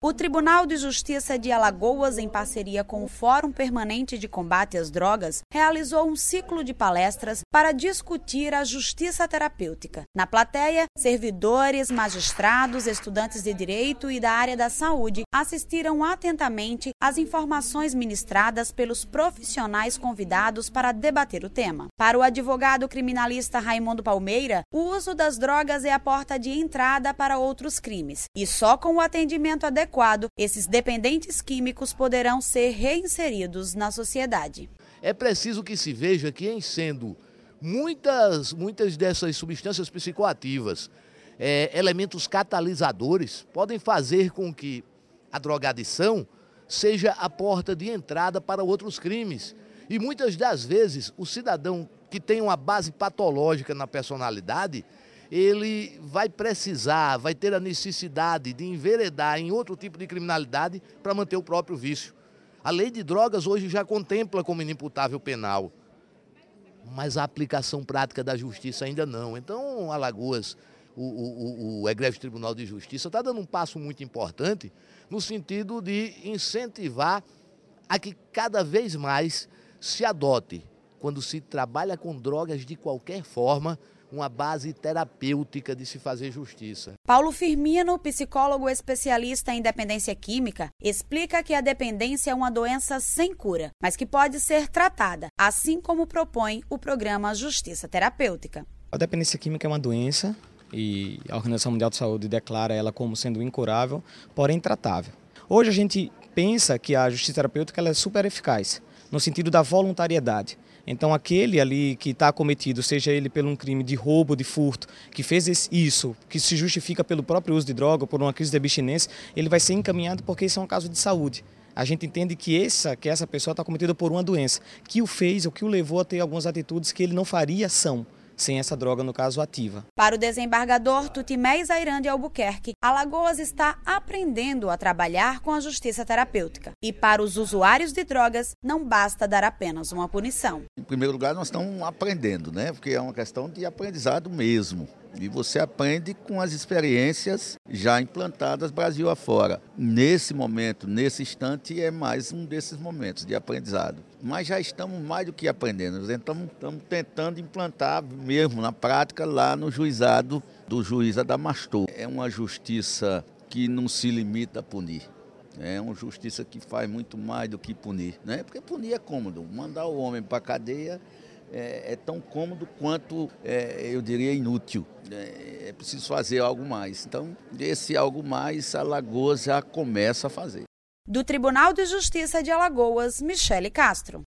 O Tribunal de Justiça de Alagoas, em parceria com o Fórum Permanente de Combate às Drogas, realizou um ciclo de palestras para discutir a justiça terapêutica. Na plateia, servidores, magistrados, estudantes de direito e da área da saúde assistiram atentamente às informações ministradas pelos profissionais convidados para debater o tema. Para o advogado criminalista Raimundo Palmeira, o uso das drogas é a porta de entrada para outros crimes. E só com o atendimento adequado, esses dependentes químicos poderão ser reinseridos na sociedade. É preciso que se veja que, em sendo muitas dessas substâncias psicoativas elementos catalisadores, podem fazer com que a drogadição seja a porta de entrada para outros crimes. E muitas das vezes o cidadão que tem uma base patológica na personalidade, ele vai ter a necessidade de enveredar em outro tipo de criminalidade para manter o próprio vício. A lei de drogas hoje já contempla como inimputável penal, mas a aplicação prática da justiça ainda não. Então, Alagoas, o Egrégio Tribunal de Justiça está dando um passo muito importante no sentido de incentivar a que cada vez mais se adote, quando se trabalha com drogas de qualquer forma, uma base terapêutica de se fazer justiça. Paulo Firmino, psicólogo especialista em dependência química, explica que a dependência é uma doença sem cura, mas que pode ser tratada, assim como propõe o programa Justiça Terapêutica. A dependência química é uma doença e a Organização Mundial de Saúde declara ela como sendo incurável, porém tratável. Hoje a gente pensa que a justiça terapêutica ela é super eficaz, no sentido da voluntariedade. Então aquele ali que está acometido, seja ele por um crime de roubo, de furto, que fez isso, que se justifica pelo próprio uso de droga ou por uma crise de abstinência, ele vai ser encaminhado porque isso é um caso de saúde. A gente entende que essa pessoa está acometida por uma doença, que o fez ou que o levou a ter algumas atitudes que ele não faria sem essa droga, no caso, ativa. Para o desembargador Tutimé Zairan de Albuquerque, Alagoas está aprendendo a trabalhar com a justiça terapêutica. E para os usuários de drogas, não basta dar apenas uma punição. Em primeiro lugar, nós estamos aprendendo, né? Porque é uma questão de aprendizado mesmo. E você aprende com as experiências já implantadas Brasil afora. Nesse momento, nesse instante, é mais um desses momentos de aprendizado. Mas já estamos mais do que aprendendo. Nós estamos tentando implantar mesmo na prática lá no juizado do juiz Adamastor. É uma justiça que não se limita a punir. É uma justiça que faz muito mais do que punir, né? Porque punir é cômodo. Mandar o homem para a cadeia é tão cômodo quanto, eu diria, inútil. É preciso fazer algo mais. Então, esse algo mais, Alagoas já começa a fazer. Do Tribunal de Justiça de Alagoas, Michele Castro.